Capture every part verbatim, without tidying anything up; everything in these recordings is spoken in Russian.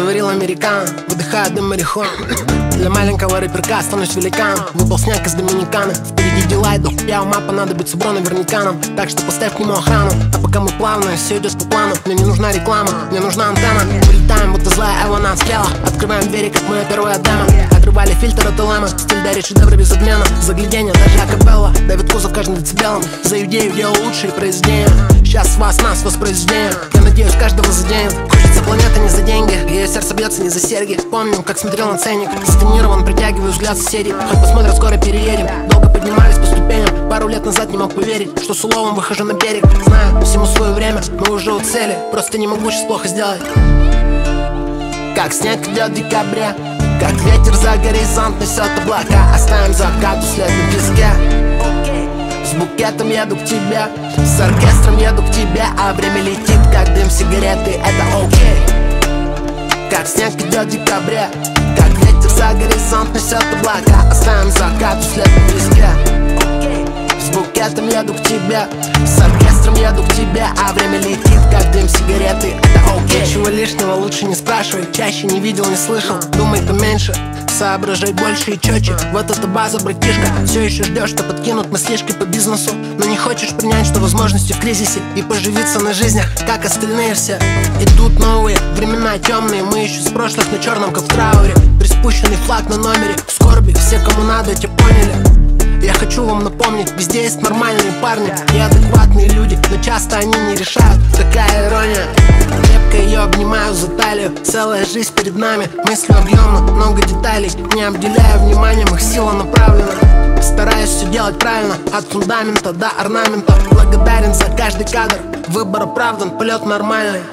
заварил американо, выдыхая дым марихуаны. Для маленького рэперка станусь великаном. Выпал снег из Доминиканы. Впереди дела и до хуя ума понадобится бро наверняка нам. Так что поставь к нему охрану. А пока мы плавно, все идет по плану. Мне не нужна реклама, мне нужна антенна. Вылетаем, будто злая Эвана отстрела. Открываем двери, как моя первая дама. Отрывали фильтр от Элэма. Стиль дарит шедевры без обмена. Загляденье, даже акапелла. Давит кузов каждым децибелом. За идею делал лучшие произведения. Сейчас вас, нас, воспроизведение. Я надеюсь, каждого заденет. Хочется планеты не за деньги. Ее сердце бьется не за серьги. Помню, как смотрел на ценник. Стонирован, притягиваю взгляд соседей. Хоть посмотрят, скоро переедем. Долго поднимались по ступеням. Пару лет назад не мог поверить, что с уловом выхожу на берег. Знаю, всему свое время, мы уже у цели. Просто не могу сейчас плохо сделать. Как снег идет в декабре, как ветер за горизонт несет облака. Оставим закат след на песке. С букетом еду к тебе, с оркестром еду к тебе. А время летит, как дым сигареты, это окей. Как снег идет в декабре, как ветер за горизонт несет облака. Оставим закат след на песке. С букетом еду к тебе, с оркестром еду к тебе. А время летит, как дым сигареты, это окей. Ничего лишнего лучше не спрашивай. Чаще не видел, не слышал, думай поменьше, соображай больше и четче. Вот эта база, братишка. Все еще ждешь, что подкинут мыслишки по бизнесу, но не хочешь принять, что возможности в кризисе. И поживиться на жизнях, как остальные все. Идут новые времена темные. Мы еще с прошлых на черном, как в трауре. Приспущенный флаг на номере. В скорби, все, кому надо, те поняли. Я хочу вам напомнить, везде есть нормальные парни и адекватные люди, но часто они не решают. Такая ирония. Крепко ее обнимаю за талию. Целая жизнь перед нами. Мыслью объемно, много деталей. Не обделяя вниманием, их сила направлена. Стараюсь все делать правильно, от фундамента до орнамента. Благодарен за каждый кадр. Выбор оправдан, полет нормальный.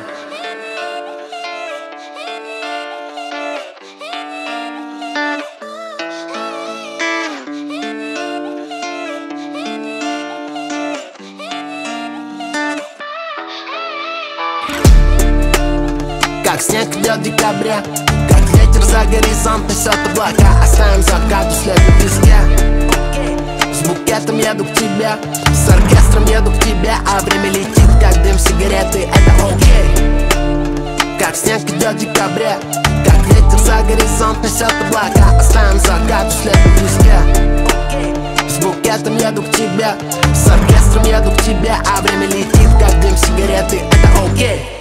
Как снег идет в декабре, как ветер за горизонт несет облака. Оставим закат след на песке. С букетом еду к тебе, с оркестром еду к тебе. А время летит, как дым сигареты, это окей. Как снег идет в декабре, как ветер за горизонт несет облака. Оставим закат след на песке. С букетом еду к тебе, с оркестром еду к тебе. А время летит, как дым сигареты, это окей.